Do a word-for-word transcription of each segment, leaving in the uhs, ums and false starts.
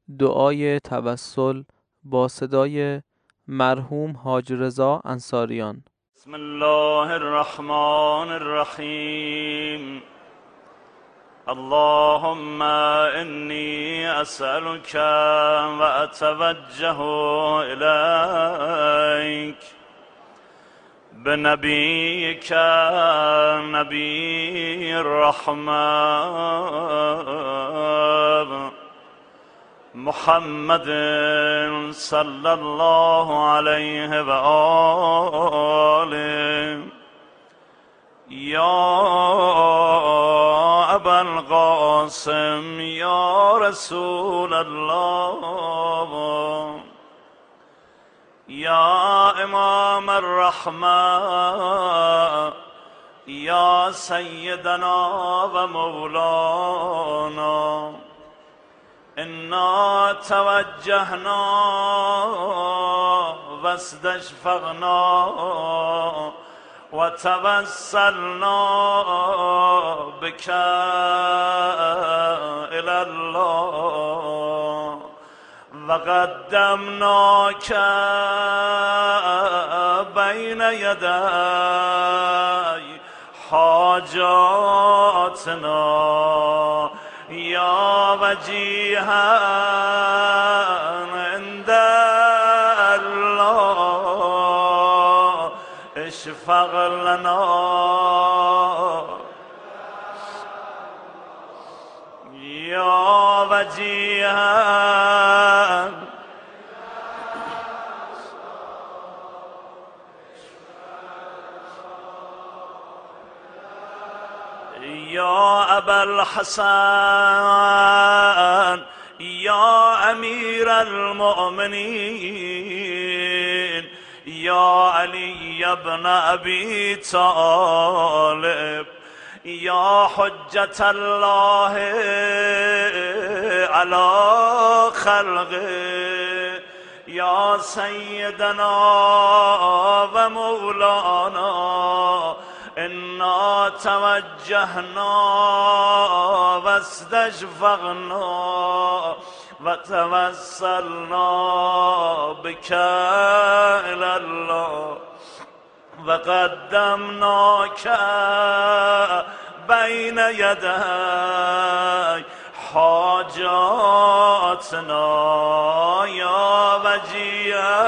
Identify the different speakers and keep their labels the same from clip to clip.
Speaker 1: دعای توسل با صدای مرحوم حاج رضا انصاریان.
Speaker 2: بسم الله الرحمن الرحیم. اللهم انی اسألك و اتوجه الیک بنبیک نبی الرحمة محمد صلی الله علیه و آله یا ابا القاسم یا رسول الله یا امام الرحمة یا سیدنا و مولانا انا توجهنا واستشفقنا و توسلنا بك الى الله و قدمناک بین یدی حاجاتنا یا وجیها عند الله اشفق لنا یا وجیها یا ابا الحسن یا امیر المؤمنین یا علی ابن ابی طالب یا حجت الله علی خلقه یا سیدنا و مولانا انا توجهنا واستشفقنا و توسلنا بك الى الله و قدمناک بین یدی حاجاتنا یا وجیها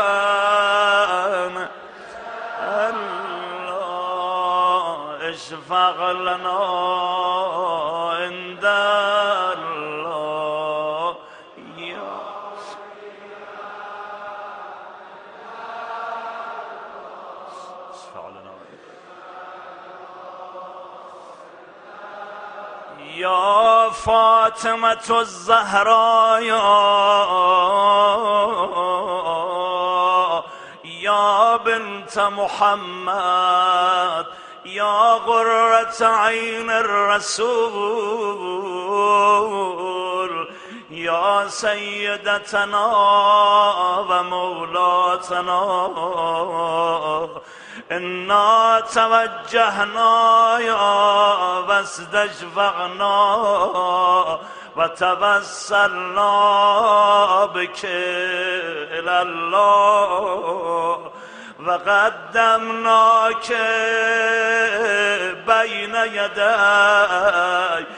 Speaker 2: اشفق لنا عند الله یا یا فاطمة الزهراء یا بنت محمد یا قرة عین الرسول یا سیدتنا و مولاتنا انا توجهنا یا واستشفقنا و توسلنا بك الى الله و قدمناک بین یدی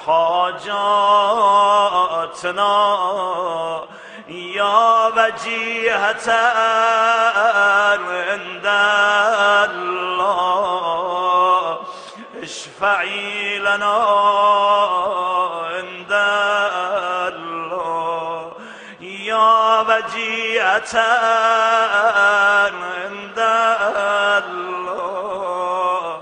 Speaker 2: حاجاتنا یا وجیهة عند الله اشفعی لنا عند الله یا وجیهة عند الله.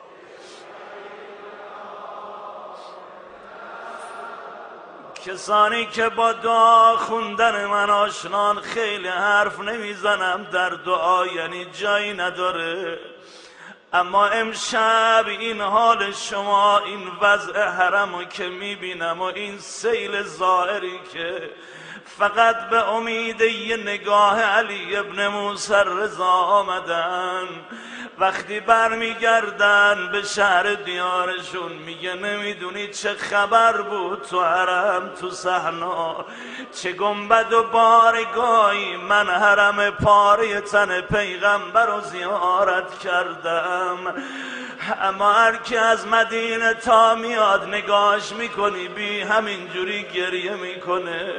Speaker 2: کسانی که با دعا خوندن من آشنان خیلی حرف نمیزنم در دعا، یعنی جایی نداره. اما امشب این حال شما، این وضع حرمو که میبینم و این سیل ظاهری که فقط به امید یه نگاه علی ابن موسی رضا آمدن، وقتی برمیگردن به شهر دیارشون میگه نمیدونی چه خبر بود تو حرم، تو صحنا چه گنبد و بارگاهی. من حرم پاره تن پیغمبر رو زیارت کردم، اما هر کی از مدینه تا میاد نگاش میکنی بی همینجوری گریه میکنه.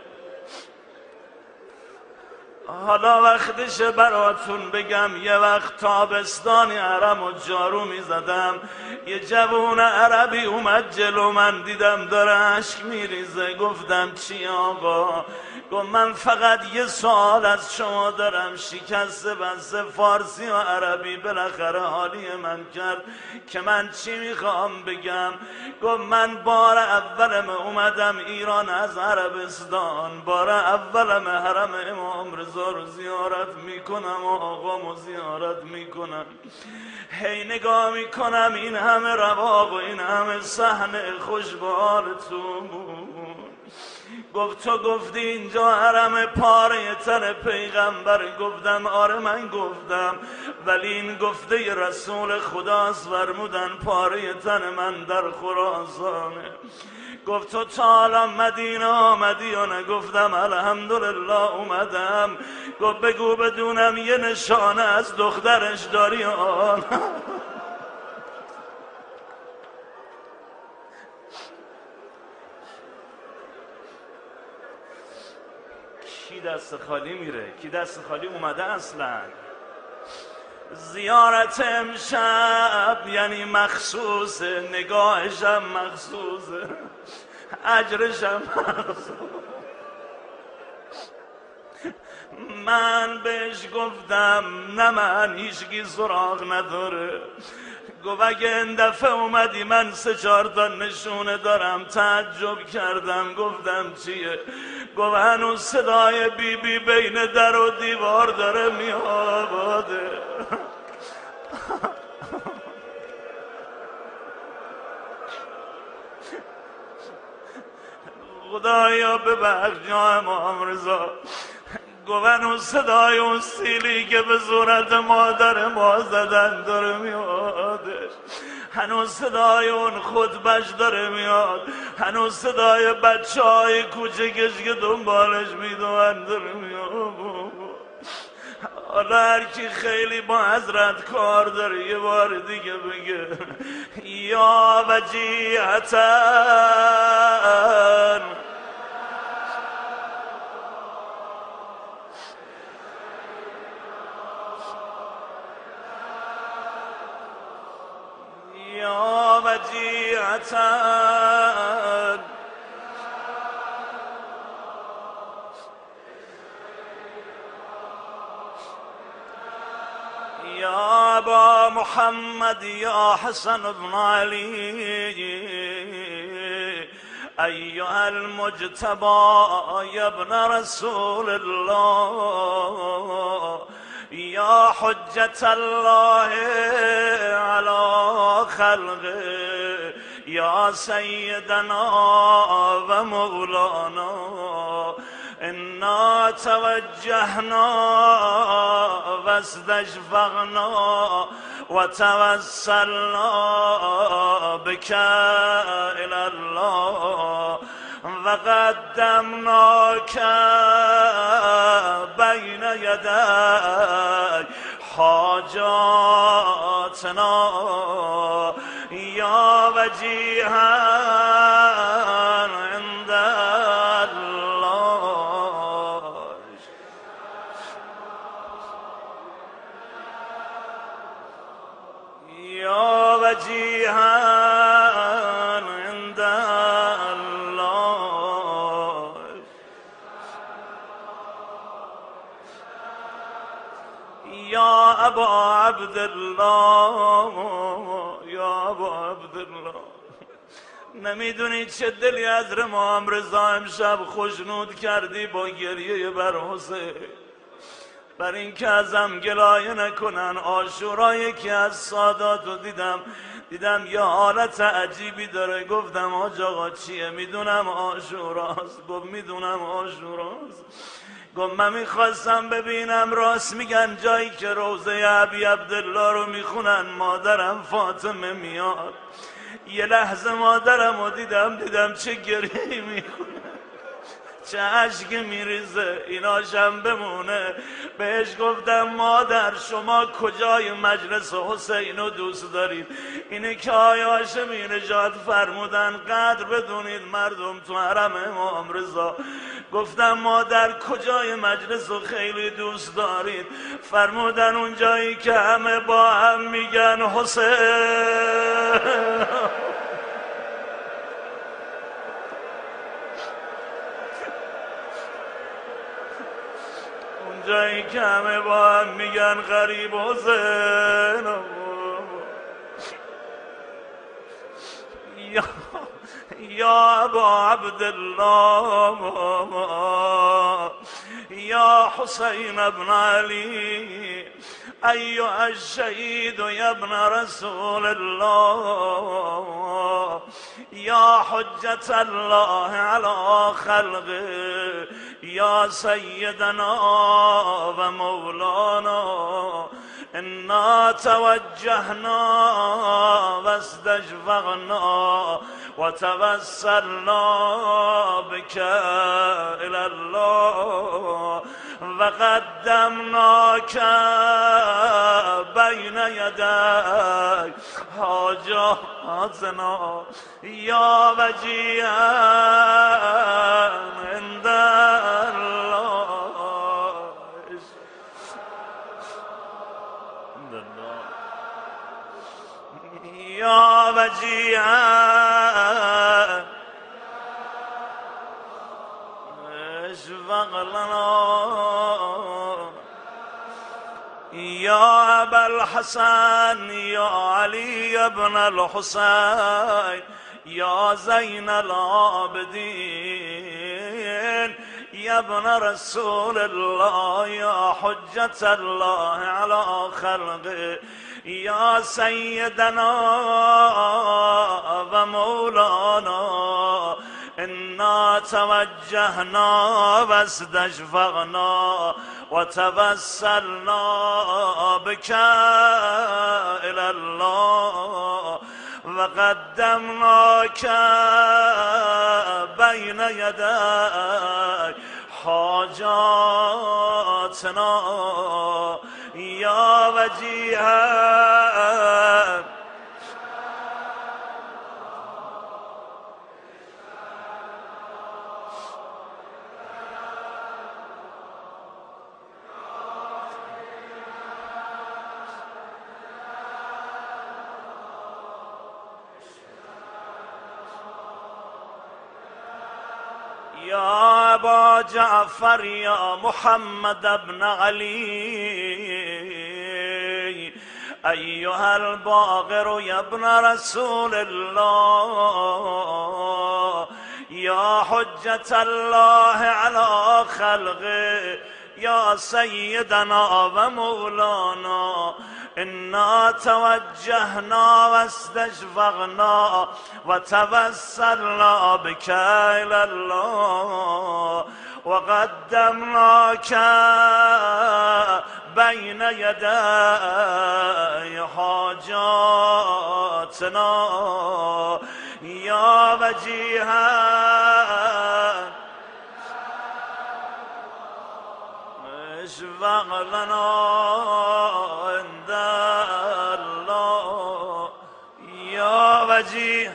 Speaker 2: حالا وقتشه براتون بگم، یه وقت تابستانی حرم و جارو میزدم، یه جوون عربی اومد جلو من، دیدم داره اشک میریزه. گفتم چی آقا؟ گفت من فقط یه سوال از شما دارم. شکسته بسته فارسی و عربی بالاخره حالی من کرد که من چی میخوام بگم. گفت من بار اولم اومدم ایران از عربستان، بار اولم حرم امام رضا رو زیارت میکنم و آقامو زیارت میکنم. هی نگاه میکنم این همه رواق و این همه صحنه خوشبارتون. گفت تو گفتی اینجا حرم پاره تن پیغمبر. گفتم آره من گفتم، ولی این گفته رسول خداست، فرمودن پاره تن من در خراسانه. گفت تو تا حالا مدینه آمدی یا نه؟ گفتم الحمدلله اومدم. گفت بگو بدونم یه نشانه از دخترش داری آن؟ کی دست خالی میره؟ کی دست خالی اومده اصلا؟ زیارت امشب یعنی مخصوصه، نگاهشم مخصوصه، اجرشم مخصوص. من بهش گفتم نه من هیچکی سراغ نداره. گفت اگه این دفعه اومدی من سه چهار تا نشونه دارم. تعجب کردم، گفتم چیه؟ گفت هنوز صدای بی بی بین در و دیوار داره میآواده. خدایا ببخش جا امام رضا. گفت هنوز صدای اون سیلی که به صورت مادر ما زدن داره میادش، هنوز صدای اون خطبش داره میاد، هنوز صدای بچه های کوچکش که دنبالش میدوند داره میاد. حالا هر کی خیلی با حضرت کار داره یه بار دیگه بگه یا وجیهتن یا وجیهتن یا ابا محمد یا حسن بن علی ایها المجتبى یا ابن رسول الله یا حجت الله علی خلقه یا سیدنا و مولانا انا توجهنا واستشفقنا وتوسلنا بك الى الله وقدمناك بين يدي حاجاتنا یا وجیها عند الله. یا وجیها عند الله. یا ابا عبدالله یا ابا عبدالله. نمیدونی چه دلی از امام رضا امشب خوشنود کردی با گریه بر حسین. بر این که ازم گلایه نکنن. عاشورا یکی از ساداتو دیدم دیدم یه حالت عجیبی داره. گفتم آج آقا چیه؟ میدونم عاشوراست. گفت میدونم عاشوراست. گفت من میخواستم ببینم راست میگن جایی که روضه ابی عبدالله رو میخونن مادرم فاطمه میاد. یه لحظه مادرم رو دیدم دیدم چه گریهی میخونه، چه عشقی میریزه، ایناشم بمونه. بهش گفتم مادر شما کجای مجلس حسین رو دوست دارید؟ اینه که آیا هاشمی نژاد فرمودن قدر بدونید مردم تو حرم امام رضا. گفتم مادر کجای مجلس رو خیلی دوست دارید؟ فرمودن اون جایی که همه با هم میگن حسین. جایی که همه با هم میگن غریب حسین. یا یا ابا عبدالله یا حسین ابن علی ایها الشهید یا ابن رسول الله یا حجت الله علی خلقه یا سیدنا و مولانا انا توجهنا و استشفقنا و توسلنا بك الى الله و قدمناک بین یدی حاجاتنا یا وجیها عند یا وجیها اشفق لنا یا ابا الحسن یا علی ابن الحسین یا زین العابدین یا ابن رسول الله یا حجت الله علی خلقه یا سیدنا و مولانا انا توجهنا و استشفقنا و توسلنا بك الى الله و قدمناک بین یدی حاجاتنا یا وجیها یا ابا جعفر یا محمد ابن علی ایها الباقر یا ابن رسول الله یا حجت الله علی خلقه یا سیدنا و مولانا انا توجهنا و استشفقنا و توسلنا بك الى الله و قدمناک بین یدی حاجاتنا یا وجیها اشفق لنا عند الله یا وجیه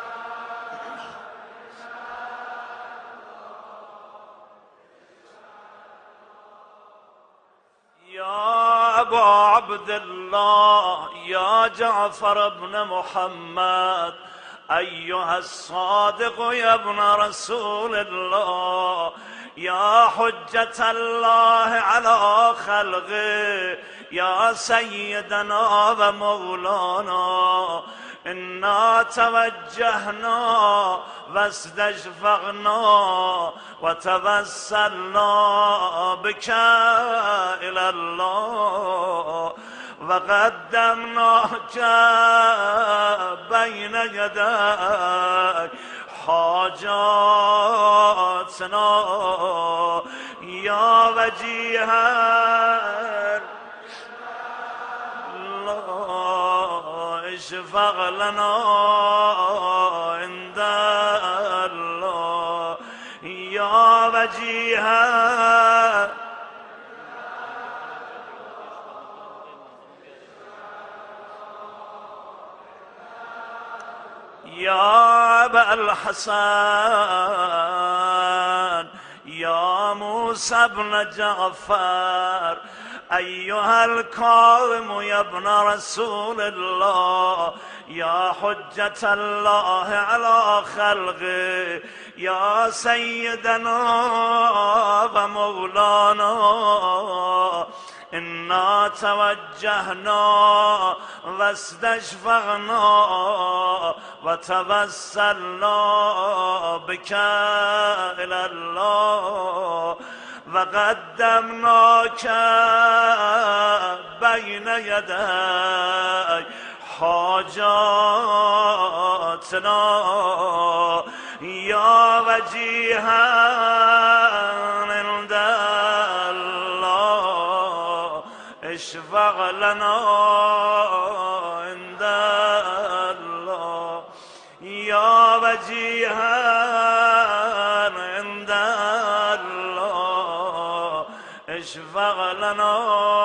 Speaker 2: یا ابا عبدالله یا جعفر ابن محمد ایها الصادق یا ابن رسول الله یا حجت الله علی خلقه یا سیدنا و مولانا إنا توجهنا واستشفقنا وتوسلنا بك إلى الله وقدمناك بين يدي حاجاتنا يا وجيها الله اشفق لنا عند الله يا وجيها يا أبا الحسن يا موسى بن جعفر أيها الكاظم يا ابن رسول الله يا حجة الله على خلقه يا سيدنا ومولانا إنا توجهنا واستشفقنا وتوسلنا بك إلى الله وقدمناك بين يدي حاجاتنا يا وجيها عند الله اشفق لنا عند الله يا وجيها عند الله اشفق لنا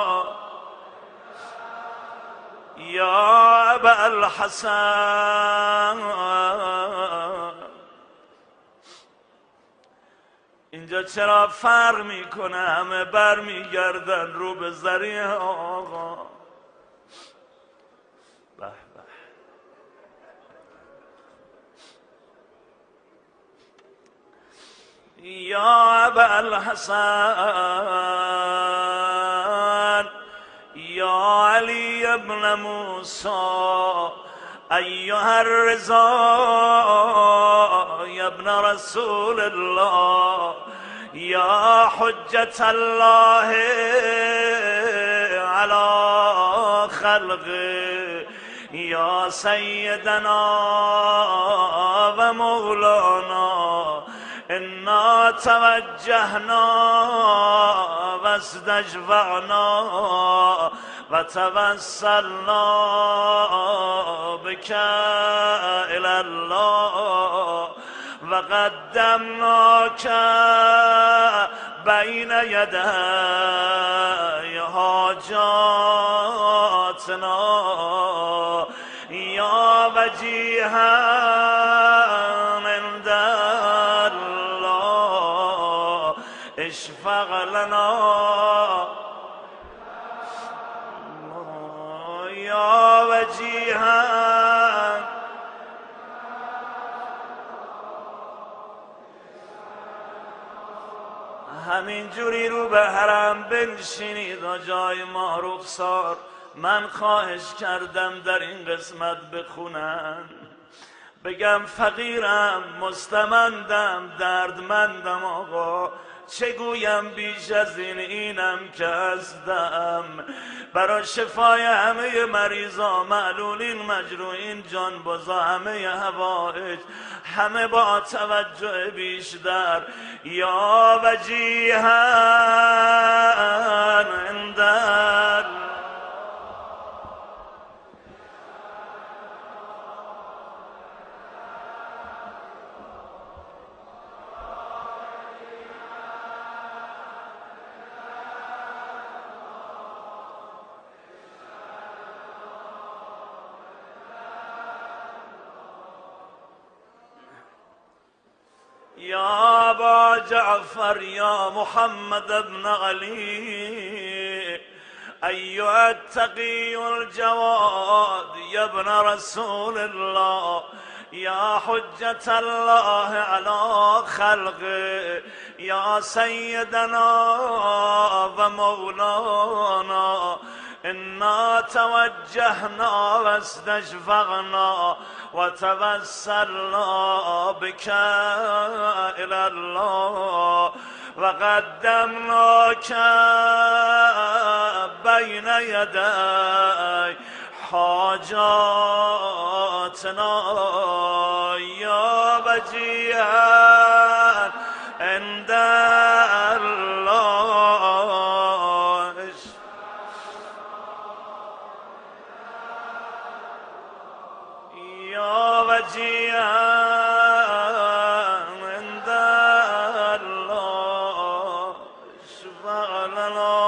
Speaker 2: يا أبا الحسن. اینجا چرا فرق میکنه؟ همه بر میگردن رو به ذریع آقا. به به یا ابا الحسن یا علی ابن موسی أيها الرضا يا ابن رسول الله يا حجة الله على خلقه يا سيدنا ومولانا إنا توجهنا واستشفعنا وتوسلنا بك إلى الله وقدمناك بين يدي حاجاتنا يا وجيها عند الله اشفق لنا يا وجيها. همین جوری رو به حرم بنشینید و جای ما رخسار. من خواهش کردم در این قسمت بخونم، بگم فقیرم، مستمندم، دردمندم آقا، چگویم بیش از این؟ اینم که هستم برای شفای همه مریضا، معلولین، مجروحین، جانبازا، همه حوائج، همه با توجه بیشتر. یا وجیها عند يا أبا جعفر يا محمد بن علي أيها التقي الجواد يا ابن رسول الله يا حجة الله على خلقه يا سيدنا ومولانا انا توجهنا واستشفقنا وتوسلنا بك الى الله وقدمناك بين يدي حاجاتنا يا وجيها عند الله يا وجيها عند الله اشفع لنا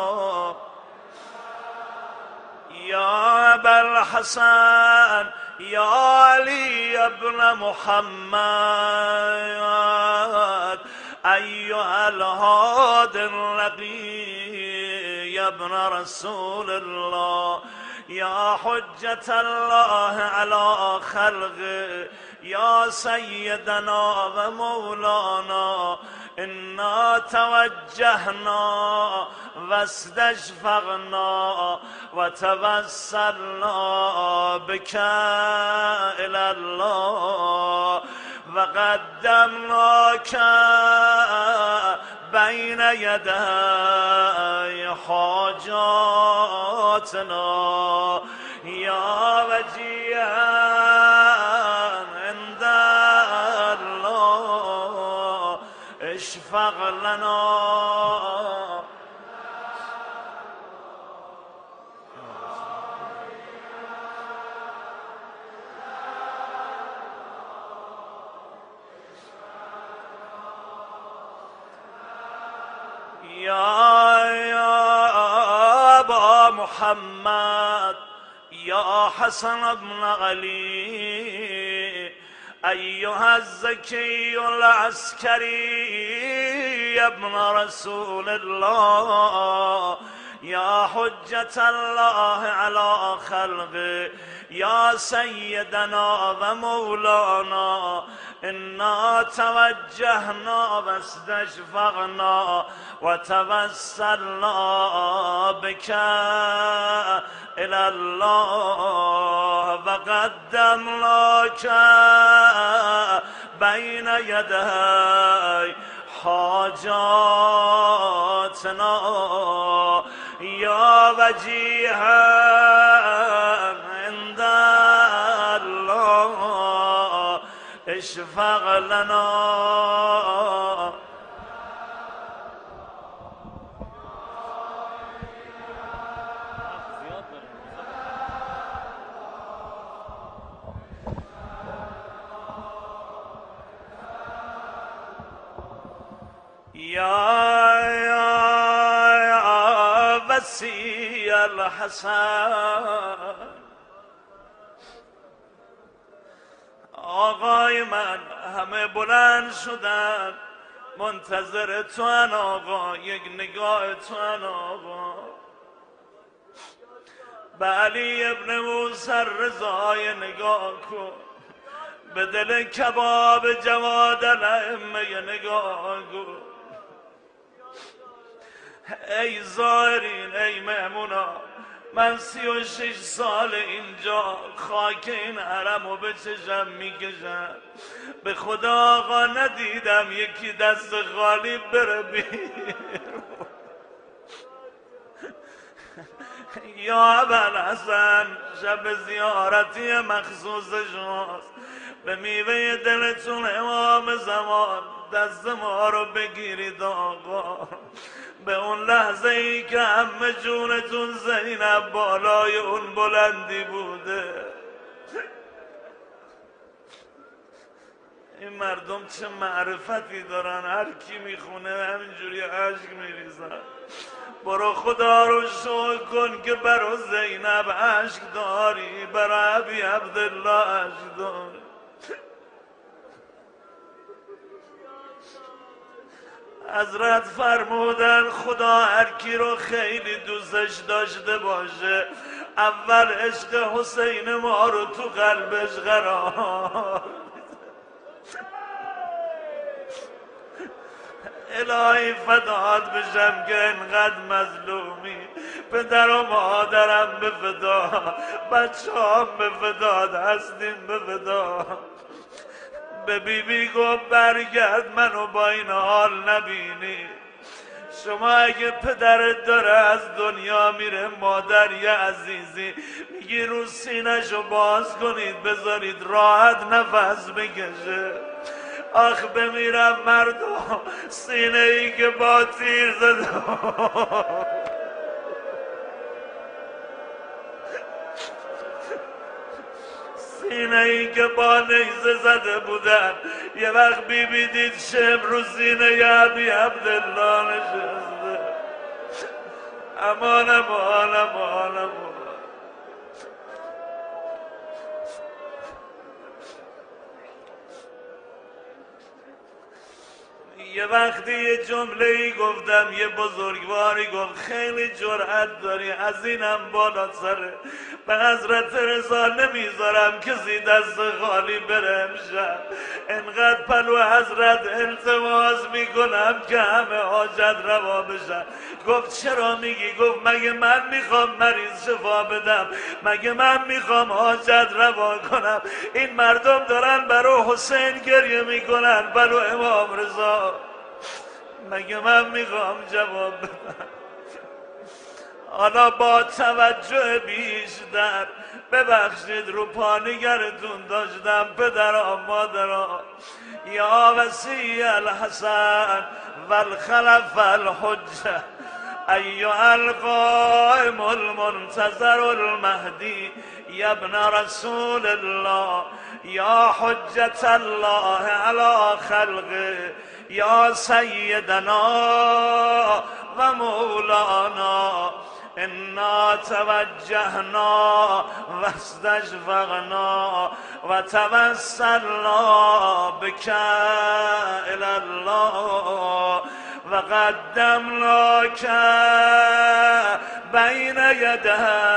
Speaker 2: يا أبا الحسن يا علي بن محمد أيها الهادي النقي يا ابن رسول الله يا حجة الله على خلقه يا سيدنا ومولانا إنا توجهنا واستشفقنا وتوسلنا بك إلى الله وقدمناك بين يدي حاجاتنا يا وجيها عند الله اشفق لنا يا يا أبا محمد يا حسن بن علي أيها الزكي العسكري يا ابن رسول الله يا حجة الله على خلقه يا سيدنا ومولانا إنا توجهنا واستشفقنا وتوسلنا بك إلى الله وقدمناك بين يدي حاجاتنا يا وجيها عند الله اشفق لنا يا يا يا وسي الحسن آقای من همه بلند شدن منتظر تو ان آقا یک نگاه تو ان آقا به علی ابن موسی رضای نگاه کن به دل کباب جواد الائمه نگاه کن ای زائرین ای مهمونا من سی و شش سال اینجا خاک این حرمو به چشم میکشم به خدا آقا ندیدم یکی دست خالی بره بیرون یا ابوالحسن شب زیارتی مخصوص شماست به میوه دلتون امام زمان دست ما رو بگیرید آقا به اون لحظه ای که همه جونتون زینب بالای اون بلندی بوده این مردم چه معرفتی دارن هر کی میخونه همینجوری عشق میریزن برو خدا رو شکر کن که برا زینب عشق داری برا ابی عبدالله عشق داری حضرت فرمودن خدا هر کی رو خیلی دوستش داشته باشه اول عشق حسین ما رو تو قلبش قرار الهی فدات بشم که انقدر مظلومی، پدر و مادرم به فدا، بچه هم به فدا، هستیم به فدا. به بی بی گفت برگرد منو با این حال نبینی. شما اگه پدرت داره از دنیا میره، مادر یه عزیزی، میگی رو سینه‌شو باز کنید بذارید راحت نفس بکشه. آخ بمیرم مردم، سینه ای که با تیر زده، سینه ای که با نیزه زده بودن. یه وقت بی بی دید شم رو سینه ی ابی عبدالله نشسته. امان امان امان امان. یه وقتی یه جمله ای گفتم، یه بزرگواری گفت خیلی جرأت داری، از اینم بالا سره، به حضرت رضا نمیذارم کسی دست خالی بره امشب. انقدر پلو حضرت التماس میکنم که همه حاجت روا بشن. گفت چرا میگی؟ گفت مگه من میخوام مریض شفا بدم؟ مگه من میخوام حاجت روا کنم؟ این مردم دارن برای حسین گریه میکنن، برای امام رضا. مگه من میخوام جواب بدم؟ حالا با توجه بیشتر ببخشید رو پانیگرتون داشتم پدرها مادرها. یا وصی الحسن والخلف الحجه ایها القائم المنتظر المهدی یا ابن رسول الله یا حجة الله علی خلقه یا سیدنا و مولانا انا توجهنا و استشفقنا و توسلنا بک الی الله و قدمناک بین یدی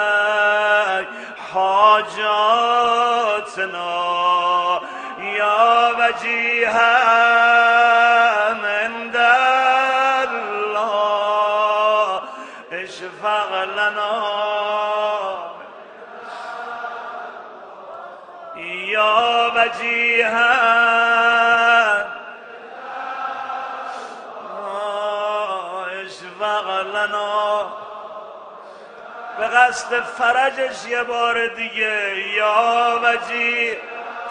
Speaker 2: حاجاتنا یا وجیها عند الله اشفق لنا یا وجیها به قصد فرجش یه بار دیگه یا وجی.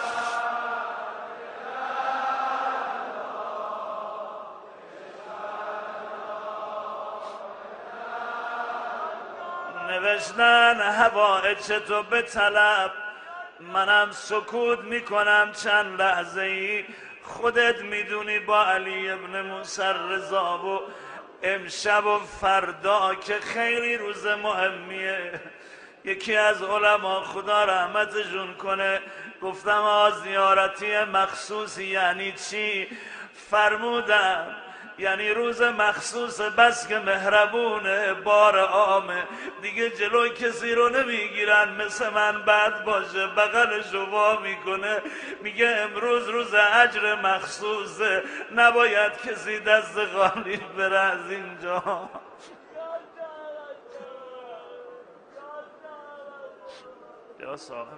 Speaker 2: نوشتن حوائج تو به طلب، منم سکوت میکنم چند لحظه ای. خودت میدونی با علی ابن موسی رضا و امشب و فردا که خیلی روز مهمیه. یکی از علما خدا رحمتشون کنه، گفتم آ زیارتی مخصوصی یعنی چی؟ فرمودن یعنی روز مخصوص، بس که مهربونه، بار عامه، دیگه جلوی کسی رو نمیگیرن مثل من بد باشه بغلش رو وا میکنه، میگه امروز روز اجر مخصوصه، نباید کسی دست خالی بره از اینجا. یا صاحب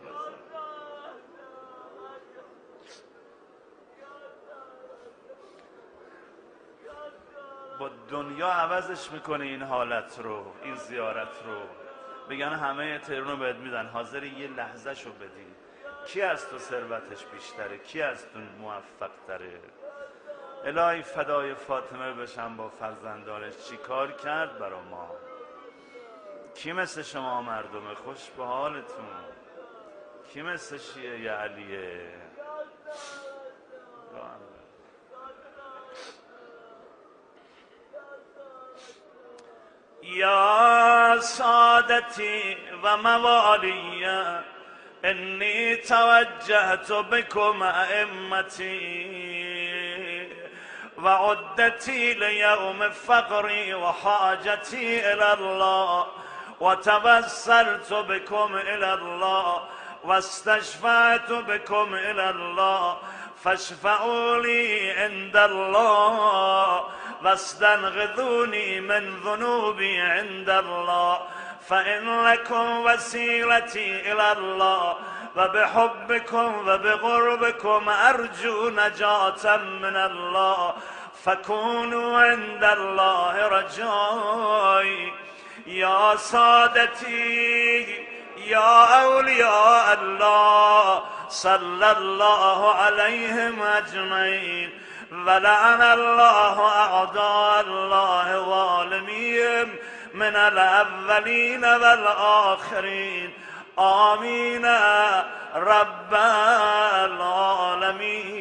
Speaker 2: با دنیا عوضش میکنه این حالت رو، این زیارت رو. بگن همه تهران رو بهت میدن، حاضر یه لحظه شو بدی. کی از تو ثروتش بیشتره؟ کی از تو موفق تره؟ الهی فدای فاطمه بشم با فرزندانش چی کار کرد برا ما. کی مثل شما مردم خوش به حالتون؟ کی مثل شیعه علیه؟ یا سادتی و موالی انی توجهت بكم ائمتی و عدتی لیوم فقری و حاجتی الی الله و توسلت بكم الی الله و استشفعت بكم الی الله فاشفعوا لي عند الله واستنقذوني من ذنوبي عند الله، فإن لكم وسيلتي إلى الله، وبحبكم وبقربكم أرجو نجاة من الله، فكونوا عند الله رجائي. يا سادتي يا أولياء الله، صلى الله عليهم أجمعين، ولعن الله أعداء الله ظالمين من الأولين والآخرين، آمين رب العالمين.